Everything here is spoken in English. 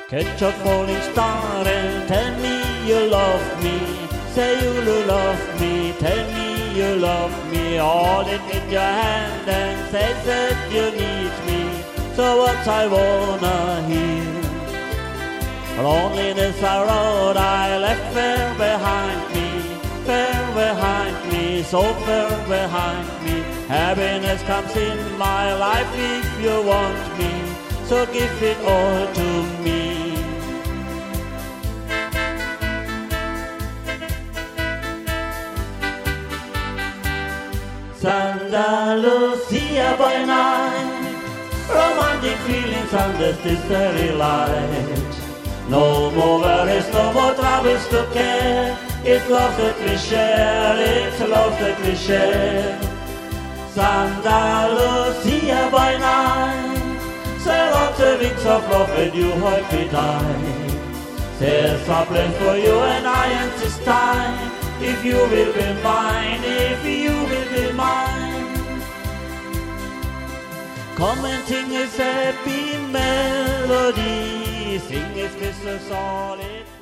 Catch a falling star and tell me you love me. Say you love me, tell me you love me. Hold it in your hand and say that you need me. So what I wanna hear. Loneliness I rode, I left far behind me. Far behind me, so far behind me. Happiness comes in my life if you want me. So give it all to me. Santa Lucia by night, romantic feelings under this starry light. No more worries, no more troubles to care. It's love that we share, it's love that we share. Santa Lucia by night, sail on the wings of love and you hold me tight. There's a place for you and I and this time. If you will be mine, if you will be mine. Come and sing a happy melody, sing a Christmas solid.